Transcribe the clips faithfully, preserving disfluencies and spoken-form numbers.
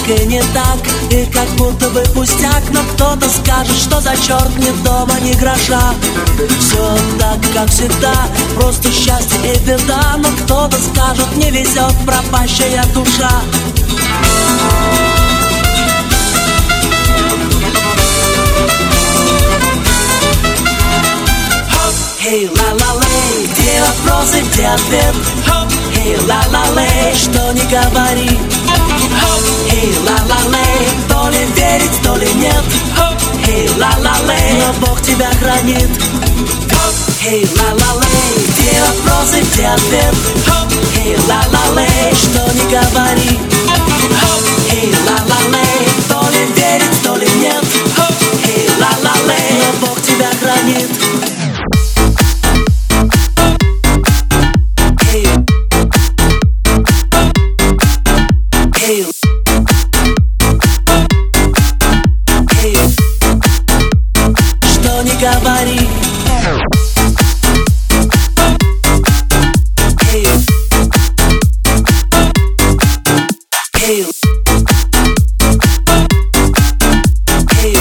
и не так, и как будто бы пустяк. Но кто-то скажет, что за черт, ни дома, ни гроша. Все так, как всегда, просто счастье и беда. Но кто-то скажет, не везет пропащая душа. Эй, ла-ла-лей, где вопросы, где ответ? Эй, ла-ла-лей, что не говори. Эй, ла-ла-лей, то ли верить, то ли нет. Эй, ла-ла-лей, но Бог тебя хранит. Эй, ла-ла-лей, где вопросы, где ответ? Эй, ла-ла-лей, что не говори. Эй, ла-ла-лей, то ли верить, то ли нет. Эй, ла-ла-лей, но Бог тебя хранит. Что не говори. Эй, эй, эй,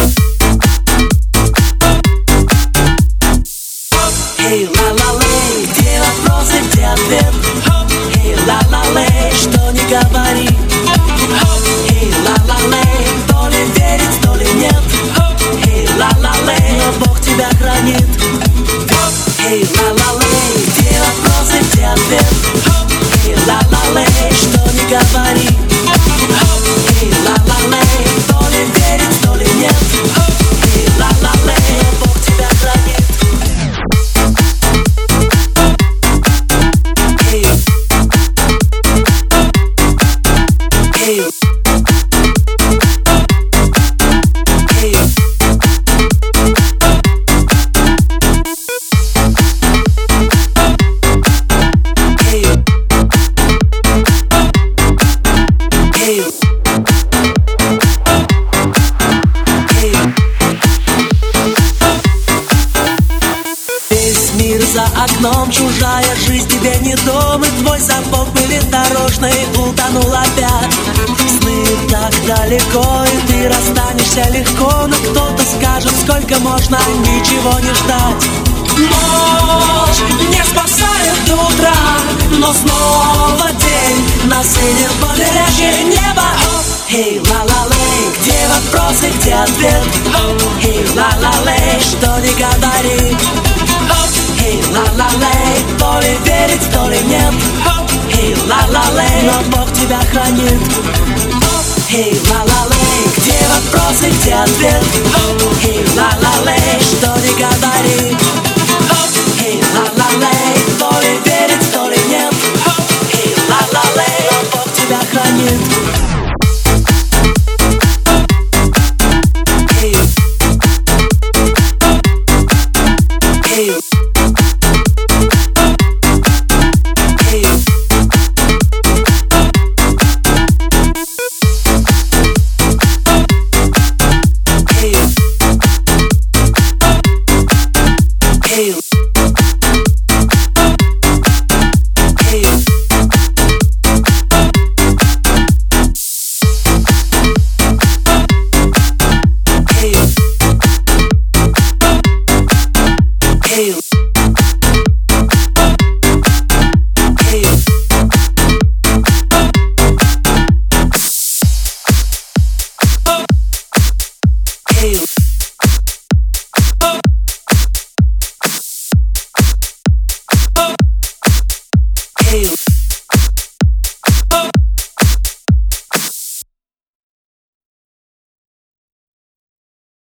эй, ла-ла-лей, где вопросы, где ответ? Эй, ла-ла-лей, что не говори. Эй, ла-ла-лей, то ли верить, то ли нет. Эй, ла-ла-лей, но Бог тебя хранит. Эй, ла-ла-лей, где вопросы, где ответ? Эй, ла-ла-лей, что не говори. Эй, ла-ла-лей, то ли верить, то ли нет. Эй, ла-ла-лей, но Бог тебя хранит. Эй, эй, эй, весь мир за окном, чужая жизнь тебе не дом. И твой сапог пылит дорожный, утонул опять. Сны так далеко, и ты расстанешься легко. Но кто-то скажет, сколько можно ничего не ждать. Ночь не спасает до утра, но снова день на синем побережье неба. Эй, ла-ла-лей, где вопросы, где ответ? Эй, ла-ла-лей, что не говори. Эй, ла-ла-лей, то ли верить, то ли нет. Эй, ла-ла-лей, но Бог тебя хранит. Эй, ла-ла-лей, где вопросы, где ответ? Эй, ла-ла-лей, что не говори. Эй, ла-ла-лей, то ли верить, то ли нет. Эй, ла-ла-лей, но Бог тебя хранит. Эй, эй, эй, эй, эй. Hey.